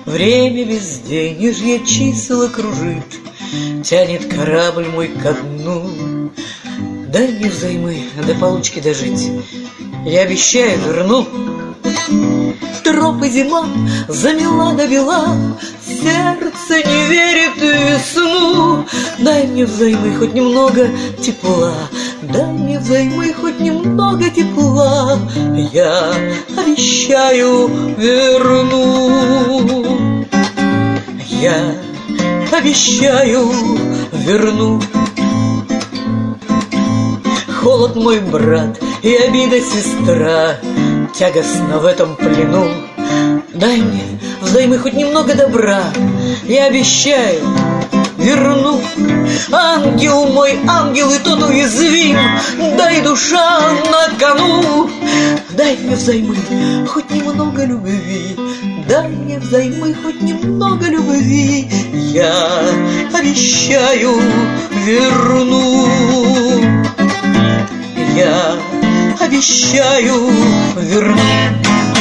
Время везде нижние числа кружит, тянет корабль мой ко дну. Дай мне взаймы до получки дожить, я обещаю, верну. Тропы зима замела довела, сердце не верит весну. Дай мне взаймы хоть немного тепла, дай мне взаймы хоть немного тепла, я обещаю, верну. Я обещаю, верну. Холод мой брат и обида сестра, тягостно в этом плену. Дай мне взаймы хоть немного добра, я обещаю, верну. Ангел мой, ангел, и тот уязвим, дай душа на кону. Дай мне взаймы хоть немного любви, дай мне взаймы хоть немного любви, я обещаю, верну. Я обещаю, верну.